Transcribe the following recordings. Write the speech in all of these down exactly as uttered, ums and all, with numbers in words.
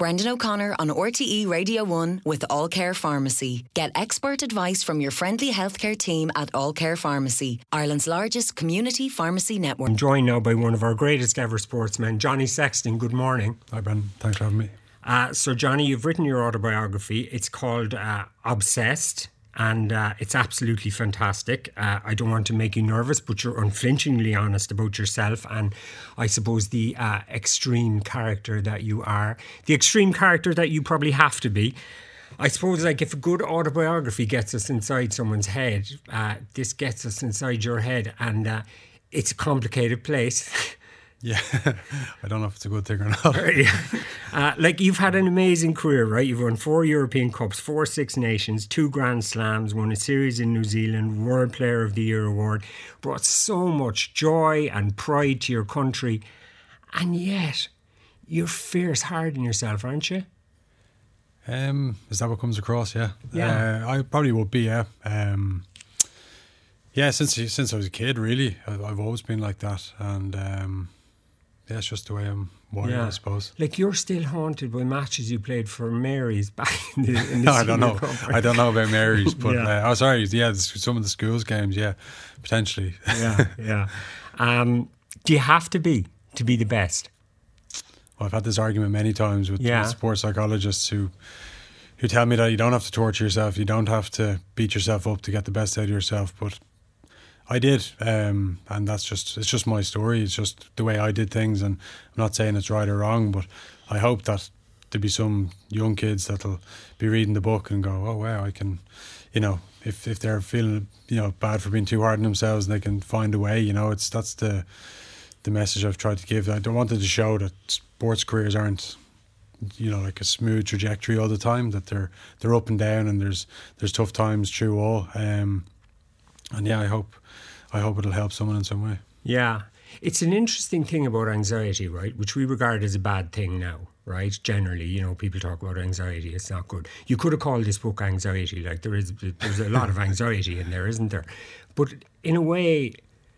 Brendan O'Connor on R T E Radio one with All Care Pharmacy. Get expert advice from your friendly healthcare team at All Care Pharmacy, Ireland's largest community pharmacy network. I'm joined now by one of our greatest ever sportsmen, Johnny Sexton. Good morning. Hi, Brendan. Thanks for having me. Uh, so, Johnny, you've written your autobiography. It's called uh, Obsessed. And uh, it's absolutely fantastic. Uh, I don't want to make you nervous, but you're unflinchingly honest about yourself and I suppose the uh, extreme character that you are, the extreme character that you probably have to be. I suppose, like, if a good autobiography gets us inside someone's head, uh, this gets us inside your head, and uh, it's a complicated place. Yeah, I don't know if it's a good thing or not. uh, like, you've had an amazing career, right? You've won four European Cups, four Six Nations, two Grand Slams, won a series in New Zealand, World Player of the Year award, brought so much joy and pride to your country. And yet, you're fierce hard on yourself, aren't you? Um, is that what comes across? Yeah. Yeah. Uh, I probably would be, yeah. Um, yeah, since since I was a kid, really. I've, I've always been like that. And... Um, Yeah, it's just the way I'm wired, yeah. I suppose. Like, you're still haunted by matches you played for Mary's back in the, in the no, I don't know. Cup. I don't know about Mary's, but yeah. uh, oh, sorry, yeah, some of the schools games, yeah, potentially. yeah, yeah. Um, do you have to be to be the best? Well, I've had this argument many times with, yeah. with sports psychologists who who tell me that you don't have to torture yourself, you don't have to beat yourself up to get the best out of yourself, but I did, um, and that's just, it's just my story, it's just the way I did things, and I'm not saying it's right or wrong, but I hope that there'll be some young kids that'll be reading the book and go, oh wow, I can, you know, if, if they're feeling, you know, bad for being too hard on themselves, they can find a way, you know, it's, that's the the message I've tried to give. I don't wanted to show that sports careers aren't, you know, like a smooth trajectory all the time, that they're they're up and down, and there's there's tough times through all, um, and yeah, I hope I hope it'll help someone in some way. Yeah. It's an interesting thing about anxiety, right? Which we regard as a bad thing now, right? Generally, you know, people talk about anxiety. It's not good. You could have called this book Anxiety. Like, there is, there's a lot of anxiety in there, isn't there? But in a way,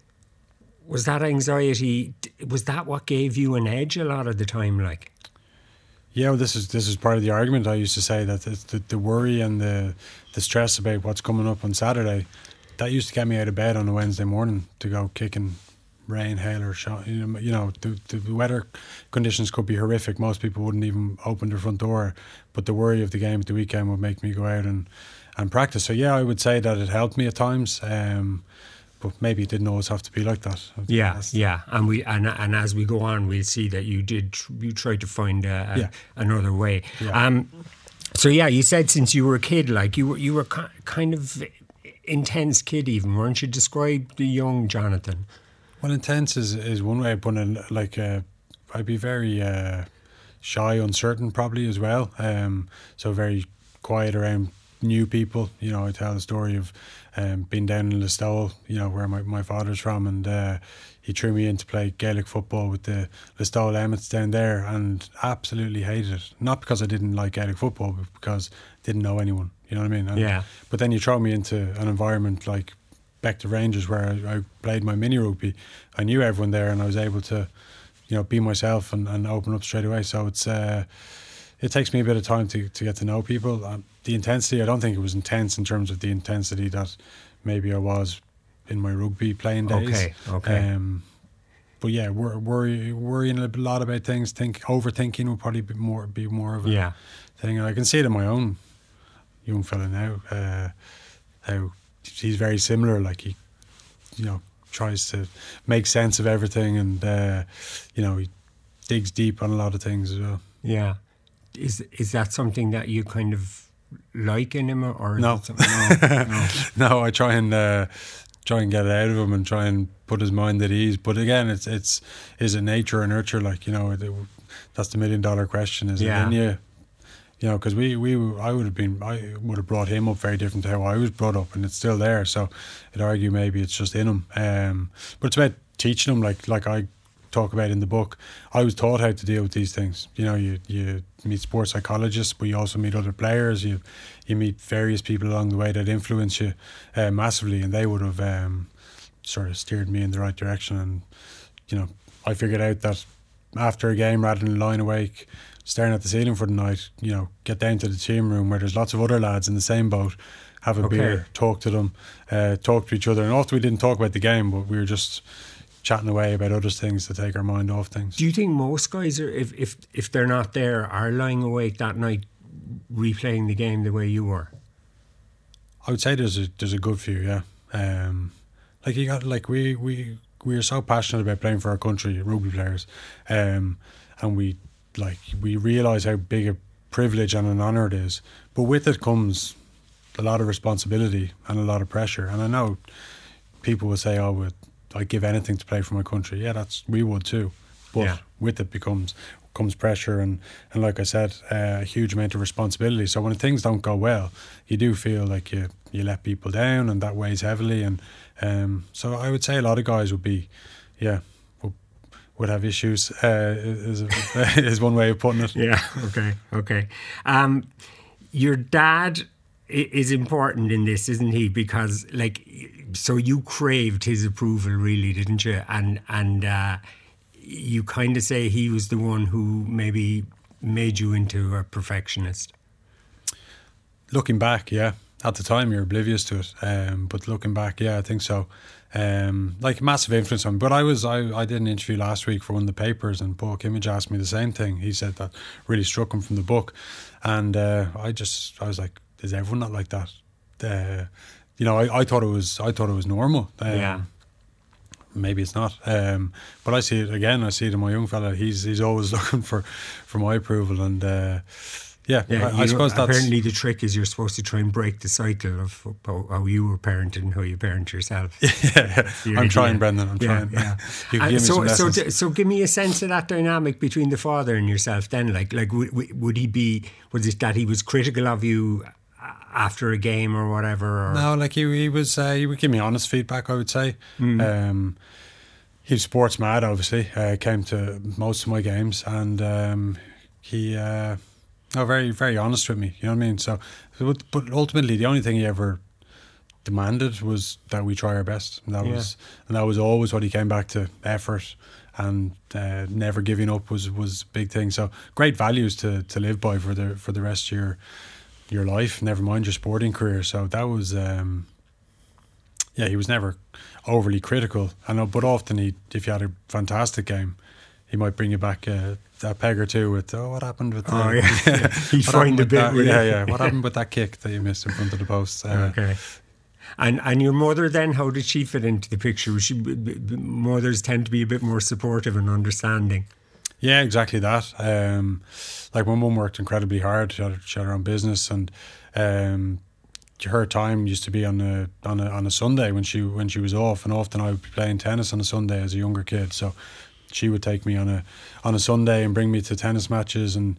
was that anxiety, was that what gave you an edge a lot of the time, like? Yeah, well, this is this is part of the argument. I used to say that the, the worry and the the stress about what's coming up on Saturday, that used to get me out of bed on a Wednesday morning to go kicking rain, hail or shot. You know, you know the, the weather conditions could be horrific. Most people wouldn't even open their front door, but the worry of the game at the weekend would make me go out and, and practice. So yeah, I would say that it helped me at times, um, but maybe it didn't always have to be like that. Yeah, yeah, and we and and as we go on, we'll see that you did you tried to find a, a, yeah. another way. Yeah. Um, so yeah, you said since you were a kid, like you were you were kind of intense kid, even, weren't you? Describe the young Jonathan. Well, intense is, is one way of putting it. Like, uh, I'd be very uh, shy, uncertain probably as well. Um, so very quiet around new people. You know, I tell the story of um, being down in Listowel, you know, where my, my father's from, and uh, he threw me in to play Gaelic football with the Listowel Emmets down there, and absolutely hated it. Not because I didn't like Gaelic football, but because I didn't know anyone. You know what I mean? And, yeah. But then you throw me into an environment like Bector Rangers, where I, I played my mini rugby. I knew everyone there, and I was able to, you know, be myself and, and open up straight away. So it's uh, it takes me a bit of time to, to get to know people. Um, the intensity, I don't think it was intense in terms of the intensity that maybe I was in my rugby playing days. Okay, okay. Um, but yeah, wor- worry, worrying a lot about things. Think overthinking would probably be more be more of a yeah. thing. And I can see it in my own young fella now. Uh, how he's very similar. Like, he, you know, tries to make sense of everything, and uh, you know, he digs deep on a lot of things as well. Yeah. Is is that something that you kind of like in him, or no. Is it no, no. no, I try and uh, try and get it out of him and try and put his mind at ease. But again, it's it's is it nature or nurture? Like, you know, it, it, that's the million dollar question. Is yeah. it in you? You know, because we, we I would have been I would have brought him up very different to how I was brought up, and it's still there. So I'd argue maybe it's just in him. Um, but it's about teaching him, like like I talk about in the book. I was taught how to deal with these things. You know, you you meet sports psychologists, but you also meet other players. You you meet various people along the way that influence you uh, massively, and they would have um, sort of steered me in the right direction. And you know, I figured out that after a game, rather than lying awake staring at the ceiling for the night. You know, get down to the team room where there's lots of other lads in the same boat, have a Okay. beer, talk to them, uh, talk to each other. And often we didn't talk about the game, but we were just chatting away about other things to take our mind off things. Do you think most guys are, if if if they're not there, are lying awake that night replaying the game the way you were? I would say there's a there's a good few, yeah. Um, like you got like we we we are so passionate about playing for our country, rugby players, um, and we like we realise how big a privilege and an honour it is. But with it comes a lot of responsibility and a lot of pressure. And I know people will say, "Oh, would I'd give anything to play for my country." Yeah, that's we would too. But Yeah. with it becomes comes pressure and, and like I said, uh, a huge amount of responsibility. So when things don't go well, you do feel like you, you let people down, and that weighs heavily. And um, so I would say a lot of guys would be, yeah, would, would have issues. Uh, is is one way of putting it. Yeah. Okay. Okay. Um, your dad i- is important in this, isn't he? Because like, so you craved his approval, really, didn't you? And and. Uh, you kind of say he was the one who maybe made you into a perfectionist. Looking back, yeah. At the time, you're oblivious to it. Um, but looking back, yeah, I think so. Um, like massive influence on me. But I was, I, I did an interview last week for one of the papers, and Paul Kimmage asked me the same thing. He said that really struck him from the book, and uh, I just, I was like, is everyone not like that? Uh, you know, I, I thought it was, I thought it was normal. Um, Yeah. Maybe it's not, um, but I see it again. I see it in my young fella. He's he's always looking for, for my approval, and uh, yeah, Yeah, I, I you- suppose that's apparently the trick is you're supposed to try and break the cycle of how how you were parented and how you parent yourself. yeah. You're- I'm trying, yeah. Brendan. I'm Yeah, trying. yeah. You can And give me so, some so, lessons. d- so, give me a sense of that dynamic between the father and yourself. Then, like, like would, would would he be? Was it that he was critical of you after a game or whatever? Or? No, like he he was uh, he would give me honest feedback. I would say. Um, He was sports mad, obviously. Uh, came to most of my games, and um, he, uh, oh, very, very honest with me. You know what I mean? So, but, but ultimately, the only thing he ever demanded was that we try our best, and that Yeah. was, and that was always what he came back to: effort and uh, never giving up was was a big thing. So, great values to, to live by for the for the rest of your your life. Never mind your sporting career. So that was. Um, Yeah, he was never overly critical. I know, but often he, if you had a fantastic game, he might bring you back uh, a peg or two with, oh, what happened with? Oh, the, yeah. He'd what find happened a with bit, that? really. Yeah, yeah. What happened with that kick that you missed in front of the post? Uh, Okay. And and your mother then, how did she fit into the picture? Was she, b- b- mothers tend to be a bit more supportive and understanding. Yeah, exactly that. Um, like my mum worked incredibly hard. She had, she had her own business, and um, her time used to be on a on a on a Sunday when she when she was off, and often I would be playing tennis on a Sunday as a younger kid. So she would take me on a on a Sunday and bring me to tennis matches, and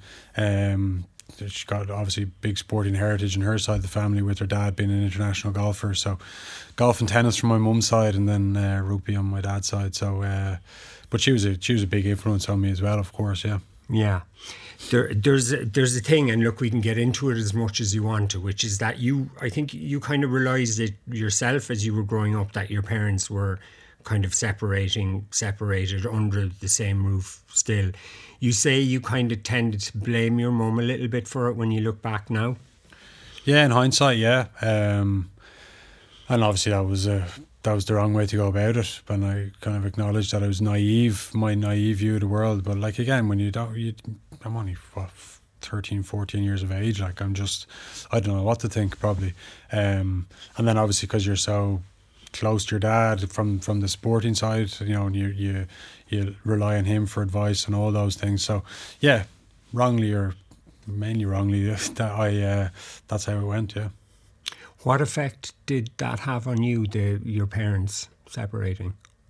um, she got obviously big sporting heritage on her side of the family, with her dad being an international golfer. So golf and tennis from my mum's side, and then uh, rugby on my dad's side. So, uh, but she was a she was a big influence on me as well, of course. Yeah. Yeah. There, there's a, there's a thing, and look, we can get into it as much as you want to, which is that you, I think you kind of realised it yourself as you were growing up, that your parents were kind of separating, separated under the same roof still. You say you kind of tended to blame your mum a little bit for it when you look back now. Yeah, in hindsight, yeah. Um, and obviously that was a that was the wrong way to go about it. And I kind of acknowledged that I was naive, my naive view of the world. But like again, when you don't, you, I'm only what, thirteen, fourteen years of age. Like I'm just, I don't know what to think probably. Um, and then obviously because you're so close to your dad from from the sporting side, you know, and you you you rely on him for advice and all those things. So yeah, wrongly or mainly wrongly, that I uh, that's how it went. Yeah. What effect did that have on you, the your parents separating?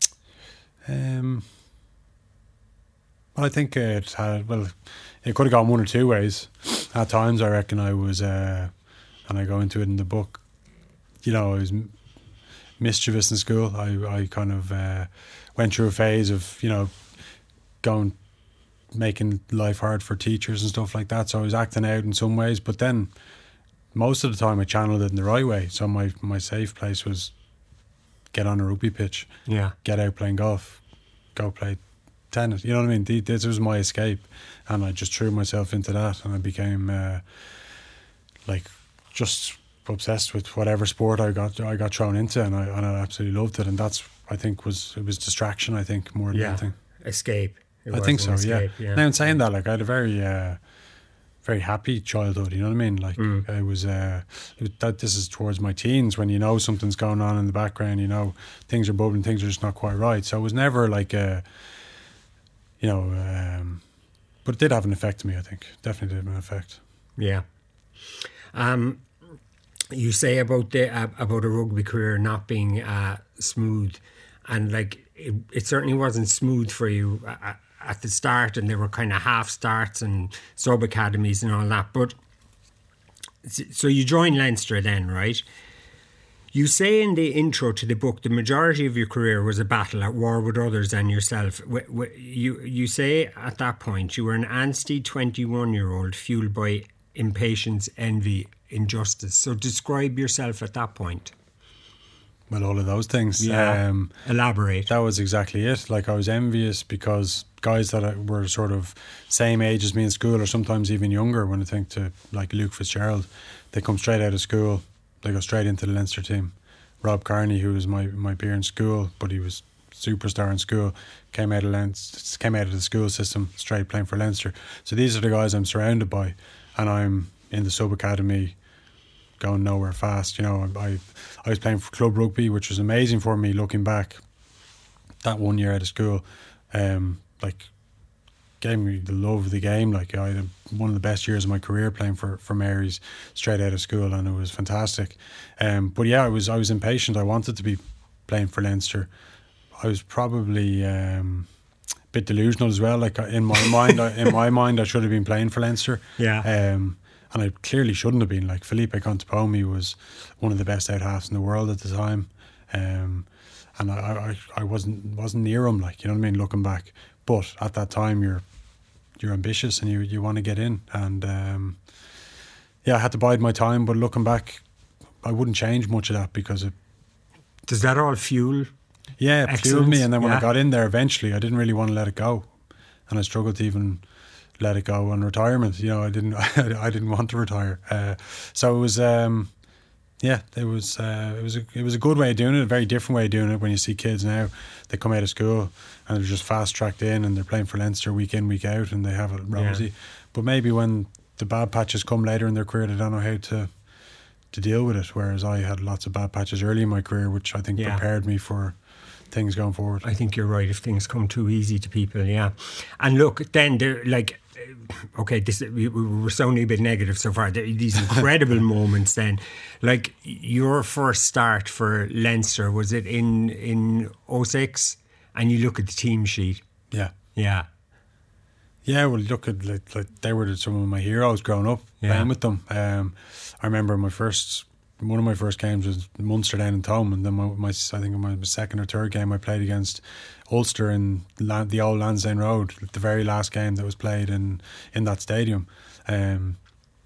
Um, well, I think it had, well, it could have gone one or two ways. At times, I reckon I was, uh, and I go into it in the book, you know, I was m- mischievous in school. I, I kind of uh, went through a phase of, you know, going, making life hard for teachers and stuff like that. So I was acting out in some ways, but then most of the time I channeled it in the right way. So my, my safe place was get on a rugby pitch, Yeah. get out playing golf, go play tennis. You know what I mean? The- This was my escape, and I just threw myself into that, and I became uh, like just obsessed with whatever sport I got I got thrown into, and I and I absolutely loved it. And that's, I think, was it was distraction. I think more than Yeah, anything. escape. It I was think an so. Yeah. escape, yeah. Now in saying that, like I had a very uh, very happy childhood. You know what I mean? Like Mm. I was, uh, it was that this is towards my teens, when you know something's going on in the background. You know things are bubbling, things are just not quite right. So it was never like a, you know, um, but it did have an effect on me. I think definitely did have an effect. Yeah. Um, you say about the uh, about a rugby career not being uh, smooth, and like it, it certainly wasn't smooth for you uh, at the start, and there were kind of half starts and sub academies and all that. But so you joined Leinster then, right? You say in the intro to the book the majority of your career was a battle at war with others and yourself. W- w- You you say at that point you were an angsty twenty-one-year-old fueled by impatience, envy, injustice. So describe yourself at that point. Well, all of those things. Yeah. Um, Elaborate. that was exactly it. Like I was envious because guys that I- were sort of same age as me in school, or sometimes even younger, when I think to like Luke Fitzgerald, they come straight out of school, they go straight into the Leinster team. Rob Carney, who was my, my peer in school, but he was superstar in school, came out of Leinster, came out of the school system, straight playing for Leinster. So these are the guys I'm surrounded by, and I'm in the sub academy, going nowhere fast. You know, I I was playing for club rugby, which was amazing for me looking back. That one year out of school, um, like gave me the love of the game. Like I had one of the best years of my career playing for, for Mary's straight out of school, and it was fantastic. Um, but yeah, I was I was impatient. I wanted to be playing for Leinster. I was probably um, a bit delusional as well. Like in my mind, I, in my mind, I should have been playing for Leinster. Yeah. Um, and I clearly shouldn't have been. Like Felipe Contepomi was one of the best out halves in the world at the time, um, and I, I, I wasn't wasn't near him. Like, you know what I mean, looking back. But at that time, you're you're ambitious and you you want to get in. And um, yeah, I had to bide my time. But looking back, I wouldn't change much of that, because it Does that all fuel? yeah it fueled me. And then when yeah. I got in there, eventually, I didn't really want to let it go, and I struggled to even let it go on retirement. You know, I didn't I didn't want to retire. Uh, so it was um, yeah, it was uh, it was a, it was a good way of doing it, a very different way of doing it. When you see kids now, they come out of school and they're just fast tracked in, and they're playing for Leinster week in, week out, and they have it rosy. Yeah. But maybe when the bad patches come later in their career, they don't know how to to deal with it. Whereas I had lots of bad patches early in my career, which I think Yeah. prepared me for things going forward. I think you're right. If things come too easy to people, yeah. And look, then they're like, uh, okay, this we, we were sounding a bit negative so far. There- These incredible moments. Then, like your first start for Leinster, was it in in oh six? And you look at the team sheet, Yeah. yeah, Yeah, well, look at like, like they were some of my heroes growing up, Yeah. playing with them. Um, I remember my first, one of my first games was Munster down in Tome, and then my, my I think my second or third game I played against Ulster in Lan- the old Lansdowne Road, the very last game that was played in in that stadium. Um,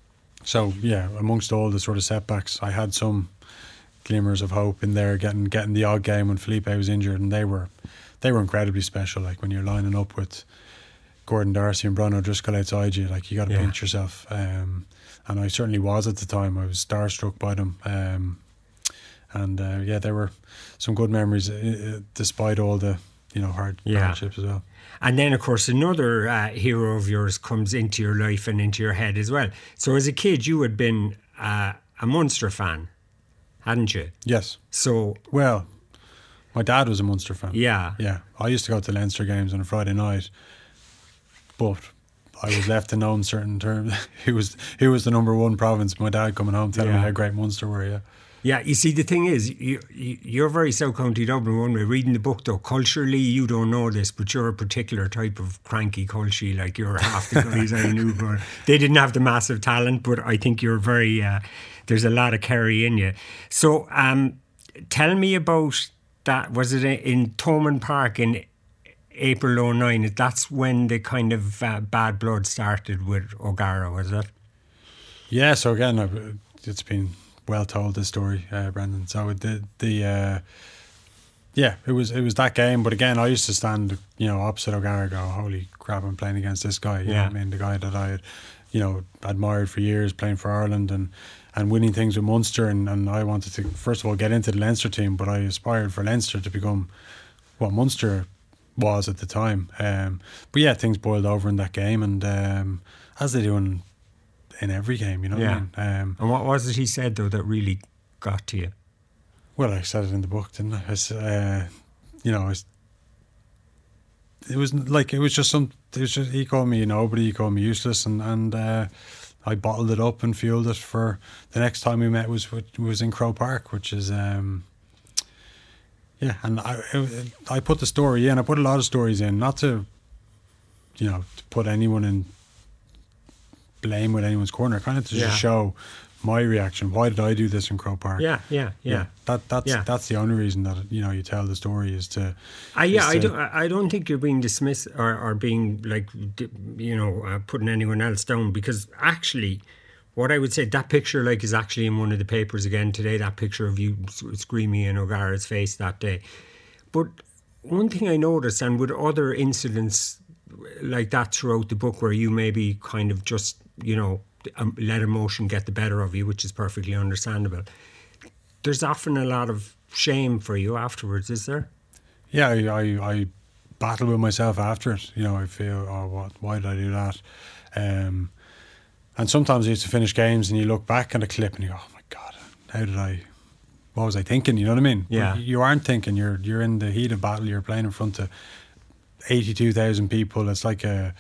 so yeah, amongst all the sort of setbacks, I had some glimmers of hope in there, getting getting the odd game when Felipe was injured, and they were they were incredibly special. Like when you're lining up with Gordon Darcy and Bruno Driscoll outside you, like you got to Yeah. pinch yourself. Um, and I certainly was at the time. I was starstruck by them. Um, and uh, yeah, there were some good memories, uh, despite all the you know hard Yeah. hardships as well. And then, of course, another uh, hero of yours comes into your life and into your head as well. So, as a kid, you had been uh, a Munster fan, hadn't you? Yes. So, Well, my dad was a Munster fan. yeah, Yeah. I used to go to Leinster games on a Friday night, but I was left to know in certain terms who was who was the number one province. My dad coming home telling Yeah. me how great Munster were. Yeah. yeah. You see, the thing is, you, you, you're very South County Dublin one way. Reading the book, though, culturally, you don't know this, but you're a particular type of cranky culture. Like you're half the guys I knew, but they didn't have the massive talent. But I think you're very. Uh, there's a lot of Kerry in you. So, um, tell me about that. Was it in Thomond Park in April oh nine? That's when the kind of uh, bad blood started with O'Gara, was it? Yeah, so again, I've- it's been well told, this story, uh, Brendan. So the the uh, Yeah, it was it was that game. But again, I used to stand, you know, opposite O'Gara and go, holy crap, I'm playing against this guy. You Yeah. know what I mean? The guy that I had, you know, admired for years, playing for Ireland and, and winning things with Munster. And, and I wanted to, first of all, get into the Leinster team, but I aspired for Leinster to become what Munster was at the time. Um, but yeah, things boiled over in that game, and um, as they do in, in every game, you know Yeah. what I mean? Um, And what was it he said, though, that really got to you? Well, I said it in the book, didn't I? I s- uh, you know, I s- it was like it was just some. It was just, he called me nobody. He called me useless, and and uh, I bottled it up and fueled it for the next time we met was was in Croke Park, which is um, yeah. And I I put the story in. I put a lot of stories in, not to you know to put anyone in blame with anyone's corner, kind of to Yeah. just show my reaction. Why did I do this in Croke Park? Yeah, yeah, yeah. That that's Yeah. that's the only reason that you know you tell the story is to. I, yeah, is I to- don't. I don't think you're being dismissed or, or being like, di- you know, uh, putting anyone else down. Because actually, what I would say, that picture like is actually in one of the papers again today. That picture of you s- screaming in O'Gara's face that day. But one thing I noticed, and with other incidents like that throughout the book, where you maybe kind of just, you know, um, let emotion get the better of you, which is perfectly understandable. There's often a lot of shame for you afterwards, is there? Yeah, I, I I battle with myself after it. You know, I feel, oh, what? Why did I do that? Um, and sometimes I used to finish games, and you look back at a clip, and you go, oh my god, how did I? What was I thinking? You know what I mean? Yeah. But you aren't thinking. You're you're in the heat of battle. You're playing in front of eighty-two thousand people. It's like a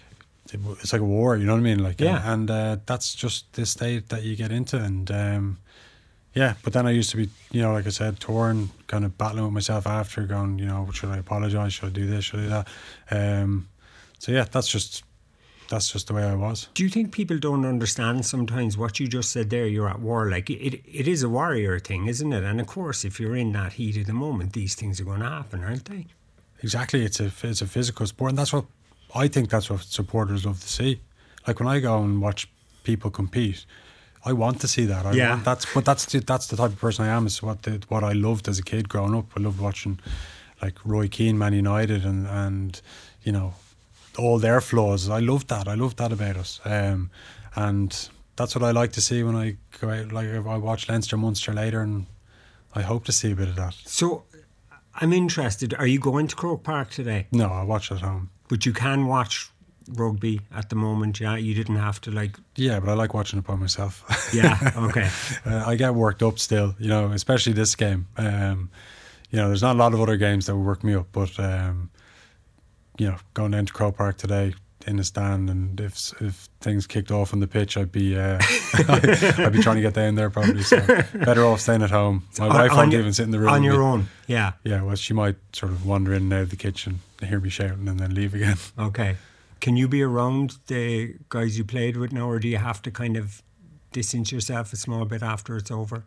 it's like a war. You know what I mean? Like, Yeah. and uh, that's just the state that you get into, and. Um, Yeah, but then I used to be, you know, like I said, torn, kind of battling with myself after, going, you know, should I apologise? Should I do this? Should I do that? Um, so yeah, that's just that's just the way I was. Do you think people don't understand sometimes what you just said there? You're at war. Like, it, it is a warrior thing, isn't it? And of course, if you're in that heat of the moment, these things are going to happen, aren't they? Exactly, it's a it's a physical sport, and that's what I think. That's what supporters love to see. Like when I go and watch people compete, I want to see that. I Yeah. want, that's but that's the, that's the type of person I am. It's what the, what I loved as a kid growing up. I loved watching like Roy Keane, Man United, and and you know all their flaws. I loved that. I loved that about us. Um, and that's what I like to see when I go out. Like if I watch Leinster Munster later, and I hope to see a bit of that. So, I'm interested. Are you going to Croke Park today? No, I watch at home. But you can watch rugby at the moment, yeah? You didn't have to, like... Yeah, but I like watching it by myself. Yeah, okay. uh, I get worked up still, you know, especially this game. Um, you know, there's not a lot of other games that would work me up, but, um, you know, going down to Croke Park today in the stand, and if if things kicked off on the pitch, I'd be uh, I'd be trying to get down there probably. So better off staying at home. My On- wife on won't your- even sit in the room On with your me. own, yeah. Yeah, well, she might sort of wander in and out of the kitchen, hear me shouting, and then leave again. Okay. Can you be around the guys you played with now, or do you have to kind of distance yourself a small bit after it's over?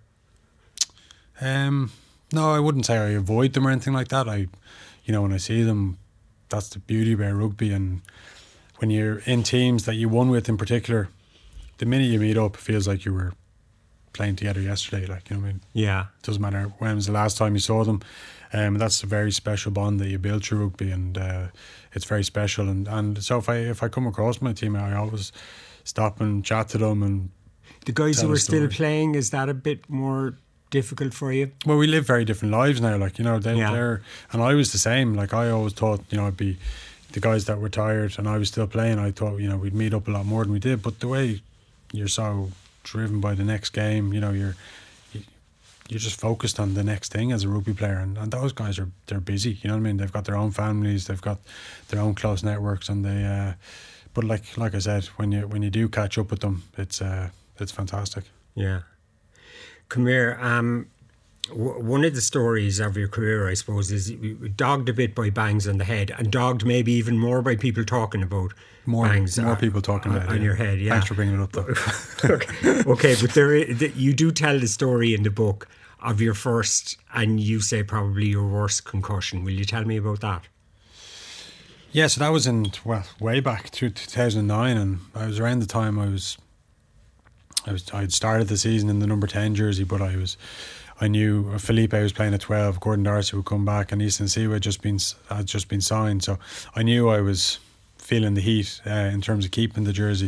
Um, no, I wouldn't say I avoid them or anything like that. I, you know, when I see them, that's the beauty about rugby. And when you're in teams that you won with in particular, the minute you meet up, it feels like you were playing together yesterday. Like, you know what I mean? Yeah. It doesn't matter when was the last time you saw them. Um, that's a very special bond that you build through rugby, and uh, it's very special. And, and so if I if I come across my team, I always stop and chat to them. And The guys Tell who a are still story. playing, is that a bit more difficult for you? well, we live very different lives now. Like, you know, they, Yeah. they're and I was the same. Like, I always thought, you know, I'd be the guys that were tired and I was still playing. I thought, you know, we'd meet up a lot more than we did. But the way you're so driven by the next game, you know, you're you're just focused on the next thing as a rugby player, and, and those guys are they're busy, you know what I mean? They've got their own families, they've got their own close networks, and they uh, but like like I said, when you when you do catch up with them, it's uh, it's fantastic. Yeah. Come here. Um, w- one of the stories of your career, I suppose, is you were dogged a bit by bangs on the head, and dogged maybe even more by people talking about More bangs more on- people talking on, about it, on yeah. your head. Yeah. Thanks for bringing it up, though. okay. okay, but there is, th- you do tell the story in the book of your first, and you say probably your worst concussion. Will you tell me about that? Yeah, so that was in, well, way back through two thousand nine, and I was around the time I was, I was, I'd started the season in the number ten jersey, but I was, I knew Felipe was playing at twelve, Gordon Darcy would come back, and Easton Siwa had just been had just been signed. So I knew I was feeling the heat uh, in terms of keeping the jersey.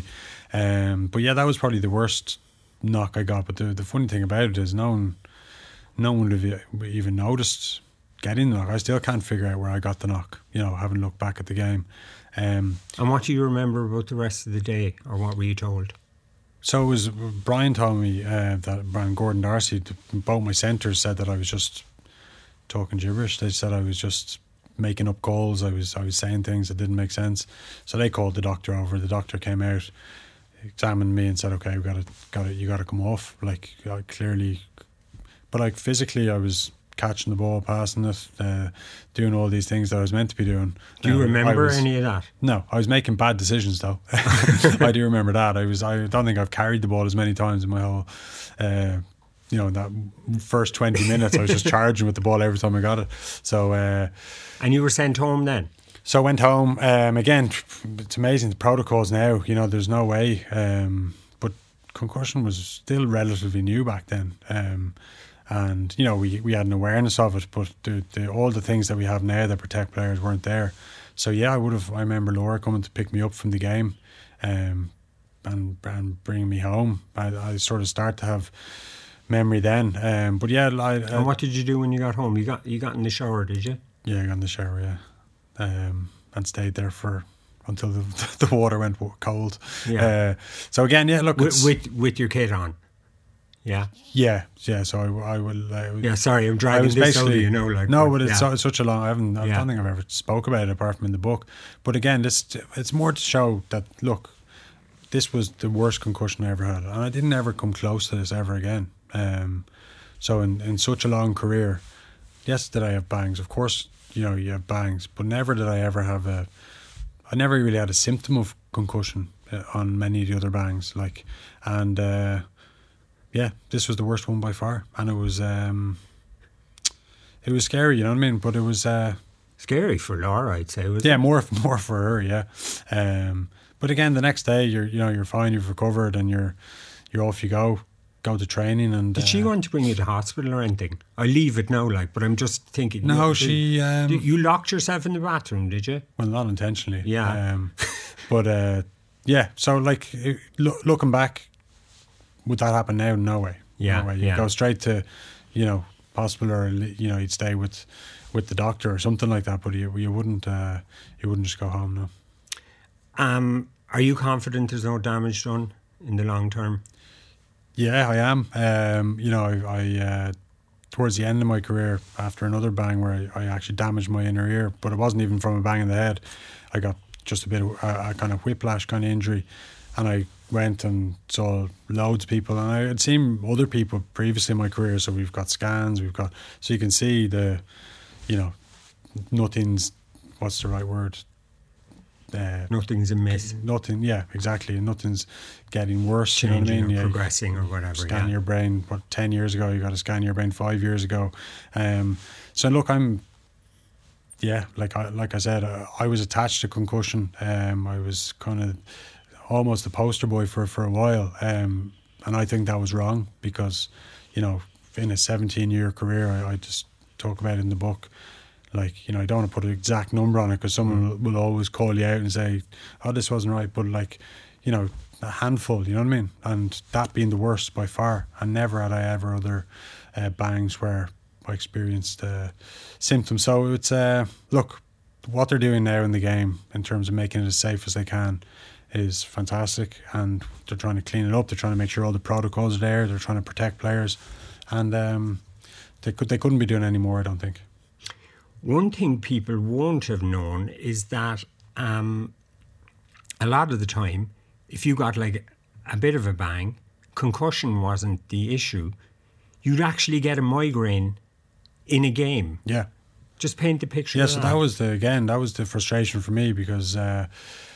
Um, but yeah, that was probably the worst knock I got. But the the funny thing about it is, no one, no one would have even noticed getting the knock. I still can't figure out where I got the knock. You know, having looked back at the game. Um, and what do you remember about the rest of the day, or what were you told? So it was Brian told me uh, that Brian Gordon Darcy, both my centres said that I was just talking gibberish. They said I was just making up calls. I was I was saying things that didn't make sense. So they called the doctor over. The doctor came out, examined me, and said, "Okay, we got to got it. You got to come off." Like I clearly, but like physically, I was catching the ball, passing it, uh, doing all these things that I was meant to be doing. Do you uh, remember was, any of that? No, I was making bad decisions though. I do remember that. I was. I don't think I've carried the ball as many times in my whole, uh, you know, that first twenty minutes. I was just charging with the ball every time I got it. So. Uh, and you were sent home then? So I went home. Um, again, it's amazing the protocols now. You know, there's no way. Um, but concussion was still relatively new back then. Um, And, you know, we, we had an awareness of it, but the, the, all the things that we have now that protect players weren't there. So, yeah, I would have, I remember Laura coming to pick me up from the game um, and, and bringing me home. I, I sort of start to have memory then. Um, but, yeah. I, I, and what did you do when you got home? You got you got in the shower, did you? Yeah, I got in the shower, yeah. Um, and stayed there for until the, the water went cold. Yeah. Uh, so, again, yeah, look. With, with, with your kit on? Yeah, yeah, yeah. So I, I will. Uh, yeah, sorry, I'm dragging this over. You know, like no, but it's, yeah. so, it's such a long. I haven't. I yeah. don't think I've ever spoke about it apart from in the book. But again, this it's more to show that look, this was the worst concussion I ever had, and I didn't ever come close to this ever again. Um, so in in such a long career, yes, did I have bangs? Of course, you know you have bangs, but never did I ever have a. I never really had a symptom of concussion uh, on many of the other bangs, like and. Uh, Yeah, this was the worst one by far, and it was um, it was scary, you know what I mean? But it was uh, scary for Laura, I'd say. Was yeah, it? more more for her, yeah. Um, but again, the next day you're you know you're fine, you've recovered, and you're you're off you go, go to training. And did uh, she want to bring you to hospital or anything? I leave it now, like, but I'm just thinking. No, you, she. Um, did, you locked yourself in the bathroom, did you? Well, not intentionally. Yeah. Um, but uh, yeah, so like it, lo- looking back. Would that happen now? No way. Yeah, no way. You yeah. go straight to, you know, hospital, or you know, you'd stay with, with the doctor or something like that. But you you wouldn't uh, you wouldn't just go home. No. Um, are you confident there's no damage done in the long term? Yeah, I am. Um, you know, I, I uh, towards the end of my career, after another bang where I, I actually damaged my inner ear, but it wasn't even from a bang in the head. I got just a bit of a, a kind of whiplash kind of injury, and I. Went and saw loads of people, and I had seen other people previously in my career. So we've got scans, we've got so you can see the, you know, nothing's what's the right word? Uh, nothing's amiss. Nothing, yeah, exactly. Nothing's getting worse. Changing, you know what I mean? or yeah, progressing, or whatever. Scan yeah. your brain. What ten years ago you got to scan your brain. Five years ago, um. So look, I'm. Yeah, like I like I said, uh, I was attached to concussion. Um, I was kind of. Almost the poster boy for for a while, um, and I think that was wrong because, you know, in a seventeen year career, I, I just talk about it in the book. Like, you know, I don't want to put an exact number on it because someone mm. will, will always call you out and say, "Oh, this wasn't right." But like, you know, a handful, you know what I mean? And that being the worst by far. And never had I ever other uh, bangs where I experienced uh, symptoms. So it's uh, look, what they're doing now in the game in terms of making it as safe as they can. Is fantastic, and they're trying to clean it up. They're trying to make sure all the protocols are there. They're trying to protect players, and um, they could they couldn't be doing any more, I don't think. One thing people won't have known is that um, a lot of the time, if you got like a bit of a bang, concussion wasn't the issue. You'd actually get a migraine in a game. Yeah, just paint the picture. Yeah, of so that. that was the again that was the frustration for me because. Uh,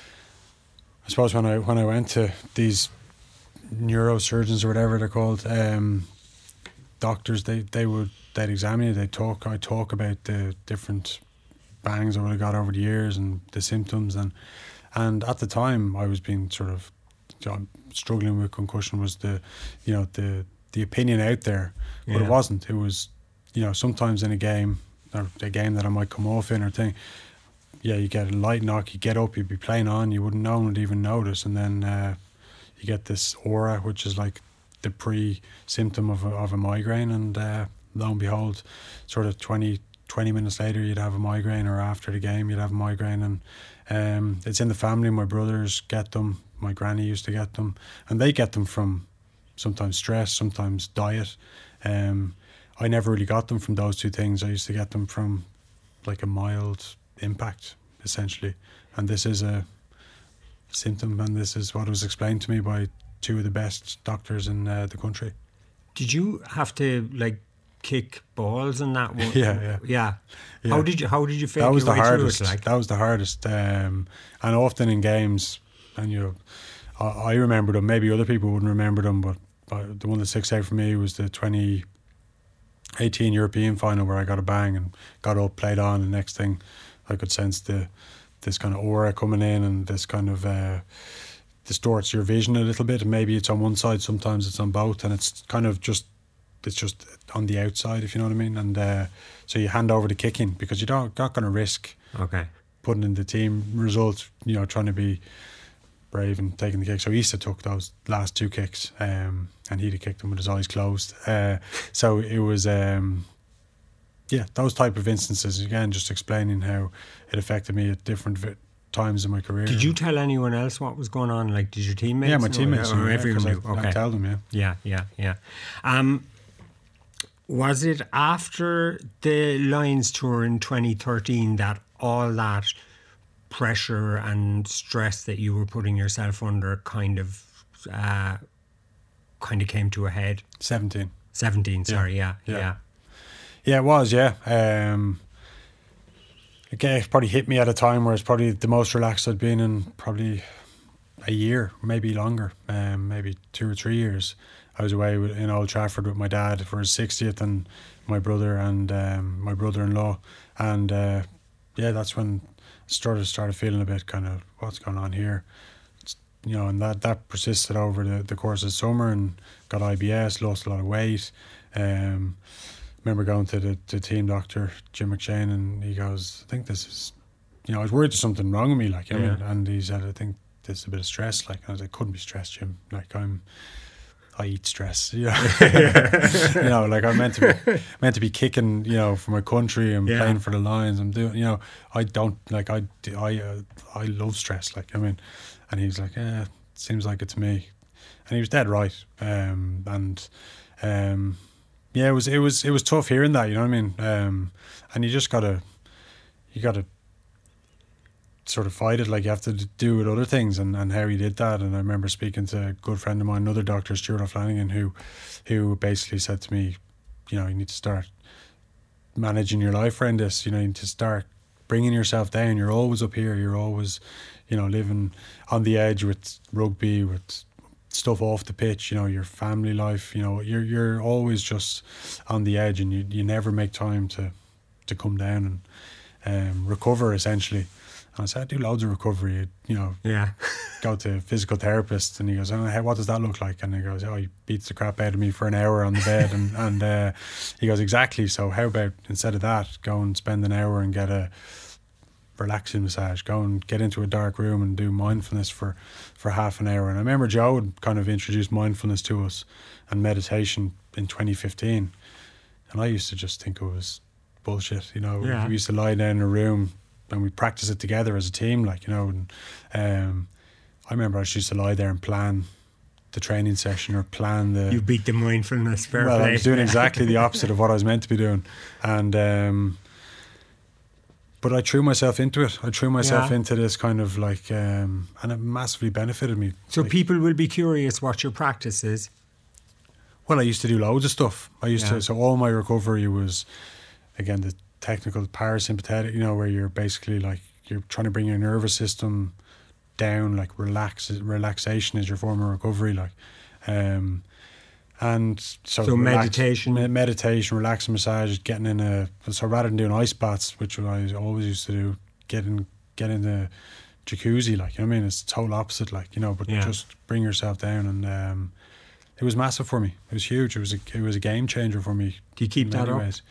I suppose when I when I went to these neurosurgeons or whatever they're called, um, doctors, they, they would they'd examine you, they'd talk I talk about the different bangs I would have got over the years and the symptoms, and and at the time I was being sort of you know, struggling with concussion was the you know the the opinion out there, but Yeah. it wasn't. It was, you know, sometimes in a game or a game that I might come off in or thing, yeah, you get a light knock, you get up, you'd be playing on, you wouldn't know and even notice, and then uh, you get this aura, which is like the pre-symptom of a, of a migraine, and uh, lo and behold, sort of twenty, twenty minutes later, you'd have a migraine, or after the game, you'd have a migraine, and um, it's in the family. My brothers get them, my granny used to get them, and they get them from sometimes stress, sometimes diet. Um, I never really got them from those two things. I used to get them from like a mild impact, essentially, and this is a symptom, and this is what was explained to me by two of the best doctors in uh, the country. Did you have to like kick balls and that one? Yeah, yeah, yeah. yeah. How did you How did you fake That was your the way hardest. through it? Like, that was the hardest, um, and often in games, and you know, I, I remember them. Maybe other people wouldn't remember them, but, but the one that sticks out for me was the twenty eighteen European final where I got a bang and got up, played on, and next thing I could sense the this kind of aura coming in, and this kind of uh, distorts your vision a little bit. And maybe it's on one side, sometimes it's on both, and it's kind of just it's just on the outside, if you know what I mean. And uh, so you hand over the kicking because you don't not going to risk okay. putting in the team results. You know, trying to be brave and taking the kick. So Issa took those last two kicks, um, and he'd have kicked them with his eyes closed. Uh, so it was, um, yeah, those type of instances. Again, just explaining how it affected me at different vi- times in my career. Did you tell anyone else what was going on? Like, did your teammates? Yeah, my know? teammates. Or, knew, yeah, everyone 'cause knew? I, Okay. I tell them, yeah. Yeah, yeah, yeah. Um, was it after the Lions tour in twenty thirteen that all that pressure and stress that you were putting yourself under kind of uh, kind of came to a head? seventeen. seventeen, sorry, yeah, Yeah. yeah. Yeah, it was, yeah. Um, again, it probably hit me at a time where it's probably the most relaxed I'd been in probably a year, maybe longer, um, maybe two or three years. I was away with, in Old Trafford with my dad for his sixtieth, and my brother and um, my brother-in-law, and uh, yeah, that's when I started started feeling a bit kind of what's going on here, it's, you know, and that that persisted over the, the course of the summer, and got I B S, lost a lot of weight. Um, remember going to the, the team doctor, Jim McShane, and he goes, I think this is, you know, I was worried there's something wrong with me, like, you know, Yeah. and he said, I think this is a bit of stress, like, and I was like, couldn't be stress, Jim, like, I'm, I eat stress, you know, you know, like I'm meant to be, meant to be kicking, you know, for my country and Yeah. playing for the Lions. I'm doing, you know, I don't, like, I, I, uh, I love stress, like, I mean, and he's like, yeah, seems like it to me, and he was dead right, um, and, um, yeah, it was it was it was tough hearing that, you know what I mean? Um, and you just gotta you gotta sort of fight it, like you have to do with other things, and, and how he did that. And I remember speaking to a good friend of mine, another doctor, Stuart O'Flanagan, who who basically said to me, you know, you need to start managing your life around this. You know, you need to start bringing yourself down. You're always up here. You're always, you know, living on the edge with rugby, with stuff off the pitch, you know, your family life, you know, you're you're always just on the edge, and you you never make time to to come down and um, recover, essentially. And I said, I do loads of recovery, you know, Yeah. go to a physical therapist, and he goes, oh, how, what does that look like? And he goes, oh, he beats the crap out of me for an hour on the bed, and, and uh, he goes, exactly, so how about instead of that, go and spend an hour and get a relaxing massage, go and get into a dark room and do mindfulness for, for half an hour. And I remember Joe had kind of introduced mindfulness to us and meditation in twenty fifteen, and I used to just think it was bullshit, you know. Yeah. We used to lie down in a room and we practice it together as a team, like, you know, and um, I remember I just used to lie there and plan the training session or plan the... You beat the mindfulness, fair well, play. I was doing exactly the opposite of what I was meant to be doing. And... Um, But I threw myself into it. I threw myself Yeah. into this kind of like, um, and it massively benefited me. So Like, people will be curious what your practice is. well, I used to do loads of stuff. I used Yeah. to, so all my recovery was, again, the technical parasympathetic, you know, where you're basically like, you're trying to bring your nervous system down, like relax, relaxation is your form of recovery, like. Um, and so, So relax- meditation. me- meditation, relaxing massage, getting in a, so rather than doing ice baths, which I always used to do, getting, get in the jacuzzi, like, you know what I mean? It's the total opposite, like, you know, but Yeah. just bring yourself down, and um, it was massive for me. It was huge. It was a it was a game changer for me. Do you keep in that many up? ways.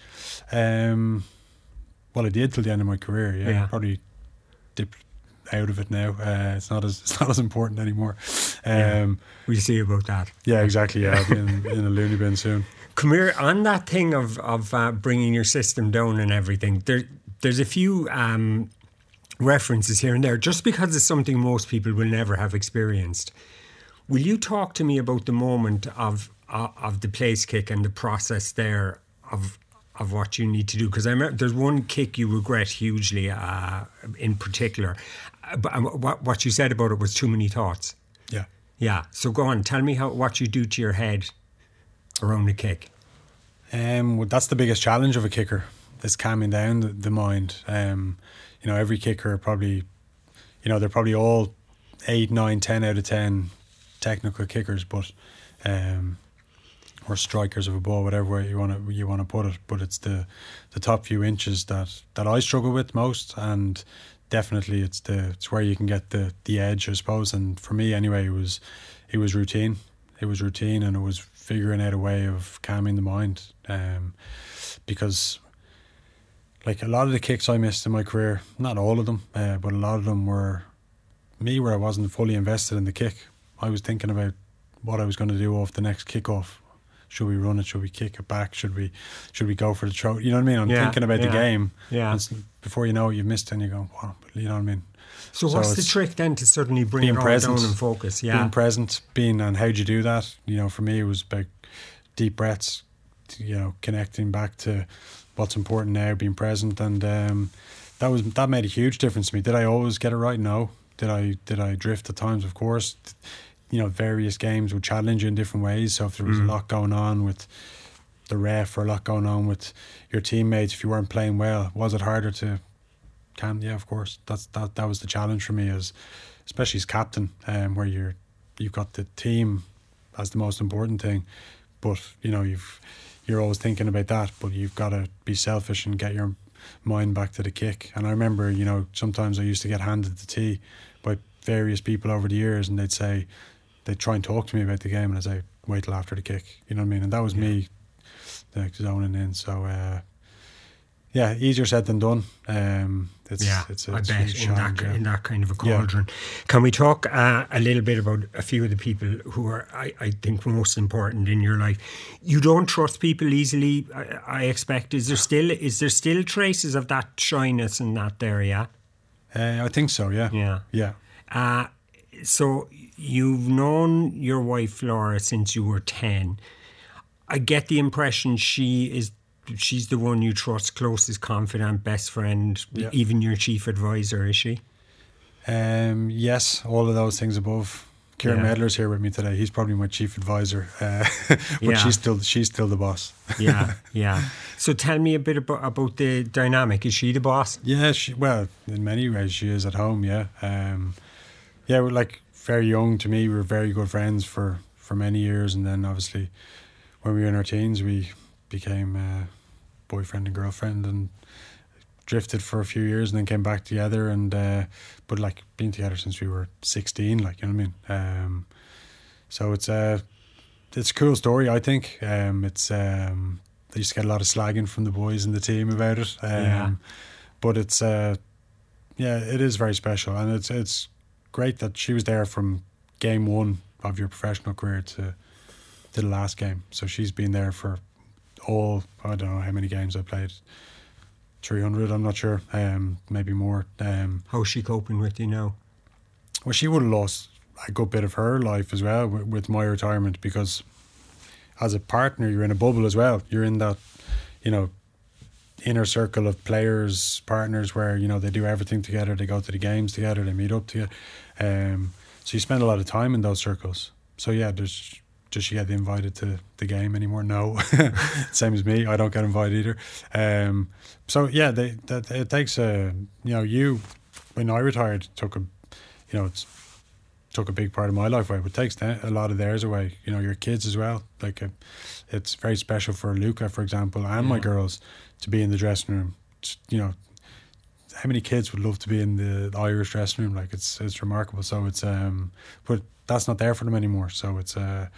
Um, well, I did till the end of my career. Yeah, Yeah. probably dipped out of it now. Uh, it's not as it's not as important anymore. Um, Yeah. We'll see about that. yeah, exactly. Yeah, I'll be in, in a loony bin soon. Come here, on that thing of of uh, bringing your system down and everything. There, there's a few um, references here and there, just because it's something most people will never have experienced. Will you talk to me about the moment of uh, of the place kick and the process there of of what you need to do? Because I remember there's one kick you regret hugely, uh, in particular. Uh, but uh, what what you said about it was too many thoughts. Yeah. Yeah. So go on, tell me how what you do to your head around the kick. Um, well, that's the biggest challenge of a kicker, is calming down the, the mind. Um, you know, every kicker probably, you know, they're probably all eight, nine, ten out of ten technical kickers, but um, or strikers of a ball, whatever way you want to you want to put it. But it's the the top few inches that, that I struggle with most, and definitely it's the it's where you can get the, the edge, I suppose. And for me, anyway, it was it was routine. It was routine, and it was figuring out a way of calming the mind. Um, because, like, a lot of the kicks I missed in my career, not all of them, uh, but a lot of them were me, where I wasn't fully invested in the kick. I was thinking about what I was going to do off the next kickoff. Should we run it? Should we kick it back? Should we should we go for the throw? You know what I mean? I'm Yeah, thinking about yeah, the game. yeah. And s- before you know it, you've missed it, and you go, wow, you know what I mean? So, So what's the it's trick then to suddenly bring being it all present. down and focus? Yeah. Being present, being, and how'd you do that? You know, for me, it was about deep breaths, you know, connecting back to what's important now, being present, and um, that was that made a huge difference to me. Did I always get it right? No. Did I did I drift at times? Of course. You know, various games would challenge you in different ways. So if there was Mm. a lot going on with the ref, or a lot going on with your teammates, if you weren't playing well, was it harder to calm? Yeah, of course. That's that. That was the challenge for me, as especially as captain, um, where you're you've got the team as the most important thing, but you know you've you're always thinking about that, but you've got to be selfish and get your mind back to the kick. And I remember, you know, sometimes I used to get handed the tea by various people over the years, and they'd say, they'd try and talk to me about the game, and I'd say, wait till after the kick. You know what I mean? And that was Yeah. me, like, zoning in. So, uh, yeah, easier said than done. Um, it's, Yeah, it's a, I it's a bet huge in that, challenge, yeah. in that kind of a Yeah. cauldron. Can we talk uh, a little bit about a few of the people who are, I, I think, most important in your life? You don't trust people easily, I, I expect. Is there still is there still traces of that shyness and that there, yeah? Uh, I think so, yeah. Yeah. Yeah. Uh, so you've known your wife, Laura, since you were ten. I get the impression she is she's the one you trust, closest confidant, best friend, Yeah. even your chief advisor, is she? Um, yes, all of those things above. Kieran Yeah. Medler's here with me today. He's probably my chief advisor, uh, but Yeah. she's still she's still the boss. Yeah, yeah. So tell me a bit about, about the dynamic. Is she the boss? Yeah, she, well, in many ways she is at home. Yeah, um, yeah. We're like very young to me. We were very good friends for, for many years, and then obviously when we were in our teens, we became uh, boyfriend and girlfriend, and drifted for a few years, and then came back together. And uh, but like been together since we were sixteen. Like, you know what I mean. Um, so it's a it's a cool story. I think um, it's. Um, they used to get a lot of slagging from the boys in the team about it. Um, Yeah. But it's uh, yeah, it is very special, and it's it's great that she was there from game one of your professional career to to the last game. So she's been there for all, I don't know how many games I played, three hundred, I'm not sure, um, maybe more. Um, How's she coping with you now? well, she would have lost a good bit of her life as well with, with my retirement, because as a partner, you're in a bubble as well. You're in that, you know, inner circle of players, partners, where, you know, they do everything together. They go to the games together. They meet up together. Um, so you spend a lot of time in those circles. So yeah, there's, does she get invited to the game anymore? No. Same as me. I don't get invited either. Um, so yeah, they, that it takes a, you know, you, when I retired, took a, you know, it's, took a big part of my life away, but it takes a lot of theirs away. You know, your kids as well. Like, uh, it's very special for Luca, for example, and my Yeah. girls to be in the dressing room. Just, you know, how many kids would love to be in the Irish dressing room? Like, it's it's remarkable. So it's um, but that's not there for them anymore. So it's uh,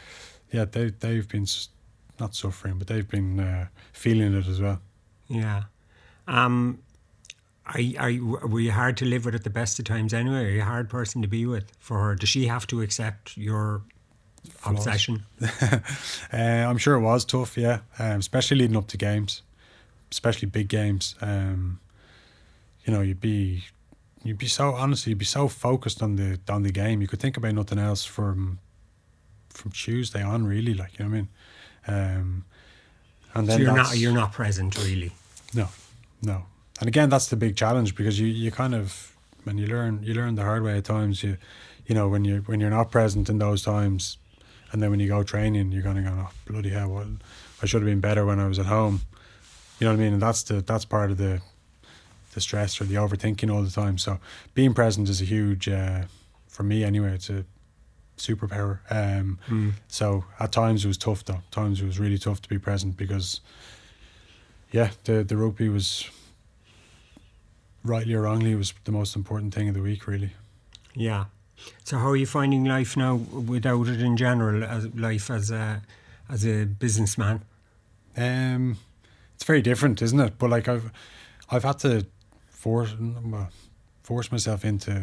yeah, they they've been s- not suffering, but they've been uh, feeling it as well. Yeah. Um, are, you- are you, were you hard to live with at the best of times anyway? Are you a hard person to be with for her? Does she have to accept your Flaws. obsession? uh, I'm sure it was tough, yeah, um, especially leading up to games, especially big games. Um, you know, you'd be you'd be so honestly, you'd be so focused on the on the game. You could think about nothing else from from Tuesday on, really. Like, you know what I mean? Um, and then So you're that's- not you're not present really. No, no. And again, that's the big challenge, because you, you kind of, when you learn you learn the hard way at times. You you know, when you when you're not present in those times, and then when you go training, you're gonna go, oh bloody hell, what, I should have been better when I was at home. You know what I mean? And that's the that's part of the the stress or the overthinking all the time. So being present is a huge, uh, for me anyway, it's a superpower. Um, Mm. So at times it was tough though. At times it was really tough to be present, because yeah, the the rugby was, rightly or wrongly, was the most important thing of the week, really. Yeah. So how are you finding life now without it in general, as life as a as a businessman? Um, it's very different, isn't it? But like I've I've had to force well, force myself into,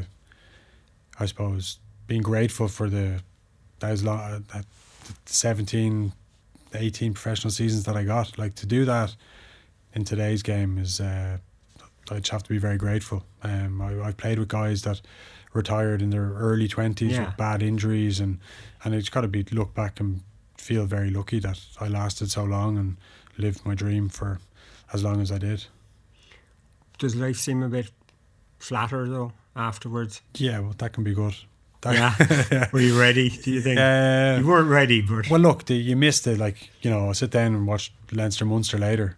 I suppose, being grateful for the those lot that seventeen, eighteen professional seasons that I got. Like, to do that in today's game is, uh, I just have to be very grateful. Um, I, I've played with guys that retired in their early twenties Yeah. with bad injuries, and and it's got to be look back and feel very lucky that I lasted so long and lived my dream for as long as I did. Does life seem a bit flatter though afterwards? Yeah, well, that can be good. That- Yeah. Were you ready, do you think? Uh, You weren't ready, but Well, look, the, you missed it. Like, you know, I'll sit down and watch Leinster Munster later,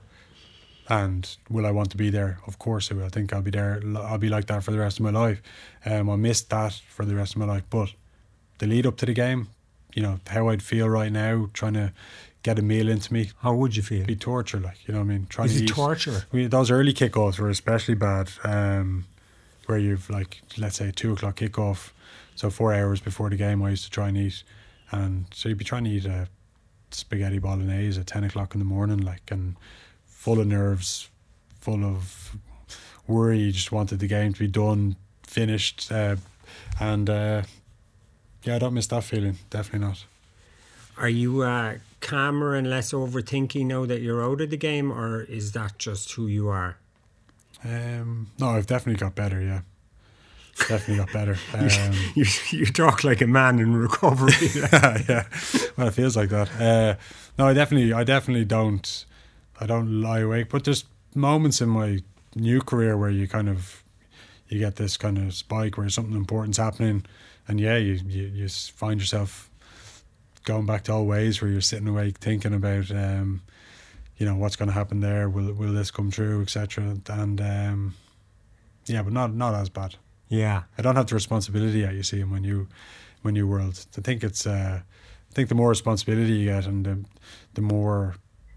and will I want to be there? Of course I will. I think I'll be there. I'll be like that for the rest of my life. Um, I missed that for the rest of my life. But the lead up to the game, you know, how I'd feel right now, trying to get a meal into me, how would you feel? be torture. Like, you know what I mean? Trying Is to it eat. torture? I mean, those early kickoffs were especially bad, um, where you've, like, let's say, two o'clock kickoff, so four hours before the game I used to try and eat, and so you'd be trying to eat a spaghetti bolognese at ten o'clock in the morning, like, and full of nerves, full of worry. You just wanted the game to be done, finished, uh, and uh, yeah, I don't miss that feeling, definitely not. Are you uh, calmer and less overthinking now that you're out of the game, or is that just who you are? Um, no, I've definitely got better, yeah. Definitely got better. Um, You, you talk like a man in recovery. yeah, well, it feels like that. Uh, no, I definitely, I definitely don't, I don't lie awake. But there's moments in my new career where you kind of, you get this kind of spike where something important's happening, and yeah, you you, you s- find yourself going back to old ways where you're sitting awake thinking about, um, you know, what's going to happen there. Will will this come true, et cetera. And um, yeah, but not not as bad. Yeah. I don't have the responsibility yet, you see, in my new, my new world. I think it's, uh, I think the more responsibility you get, and the, the more,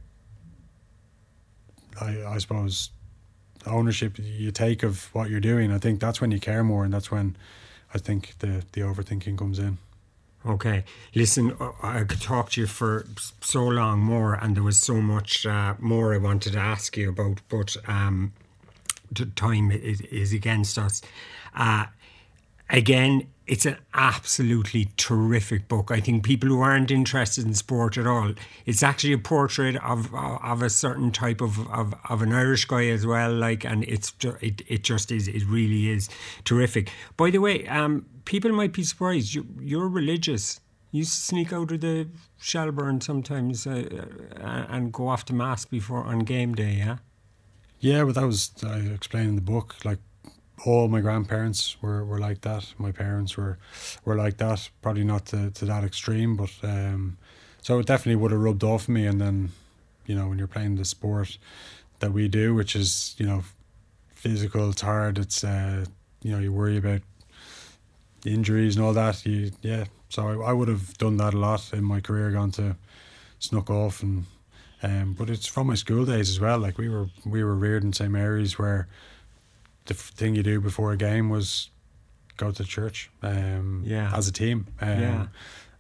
I, I suppose, ownership you take of what you're doing, I think that's when you care more, and that's when I think the, the overthinking comes in. Okay. Listen, uh, I could talk to you for s- so long more, and there was so much uh, more I wanted to ask you about, but um, the time is, is against us. Uh, again, it's an absolutely terrific book. I think people who aren't interested in sport at all, it's actually a portrait of of a certain type of, of, of an Irish guy as well. Like, and it's ju- it it just is. It really is terrific. By the way, um, people might be surprised. You, you're religious. You used to sneak out of the Shelburne sometimes uh, uh, and go off to mass before on game day. Yeah. Yeah, but that was, I explained in the book, like, all my grandparents were, were like that. My parents were were like that. Probably not to, to that extreme, but um, so it definitely would have rubbed off me. And then, you know, when you're playing the sport that we do, which is, you know, physical, it's hard. It's uh, you know, you worry about injuries and all that. You yeah. So I, I would have done that a lot in my career, gone to snuck off, and um, but it's from my school days as well. Like, we were we were reared in Saint Mary's, where the f- thing you do before a game was go to church, um, Yeah. as a team, um, Yeah.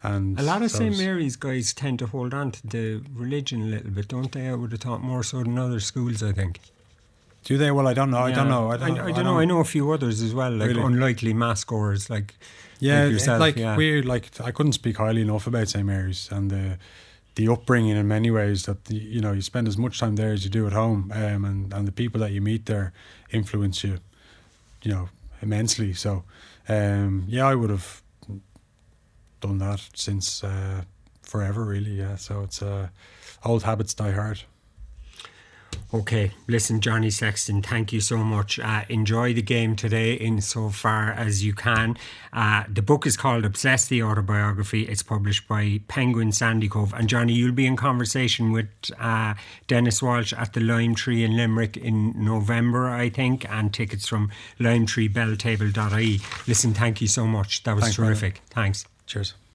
And a lot of so Saint it's- Mary's guys tend to hold on to the religion a little bit, don't they? I would have thought more so than other schools, I think. Do they? Well, I don't know. I don't Yeah. know. I don't, I, I don't know. I know a few others as well, like Really? unlikely mass goers, like, Yeah, like yourself. like yeah. we like I couldn't speak highly enough about Saint Mary's and the the upbringing in many ways that the, you know you spend as much time there as you do at home, um, and and the people that you meet there influence you, you know, immensely. So, um, yeah, I would have done that since uh, forever, really. Yeah, so it's uh, old habits die hard. Okay, listen, Johnny Sexton, thank you so much. Uh, enjoy the game today in so far as you can. Uh, the book is called Obsessed, the Autobiography. It's published by Penguin Sandycove. And Johnny, you'll be in conversation with uh, Dennis Walsh at the Lime Tree in Limerick in November, I think, and tickets from limetree bell table dot I E. Listen, thank you so much. That was Thanks, terrific. Brendan. Thanks. Cheers.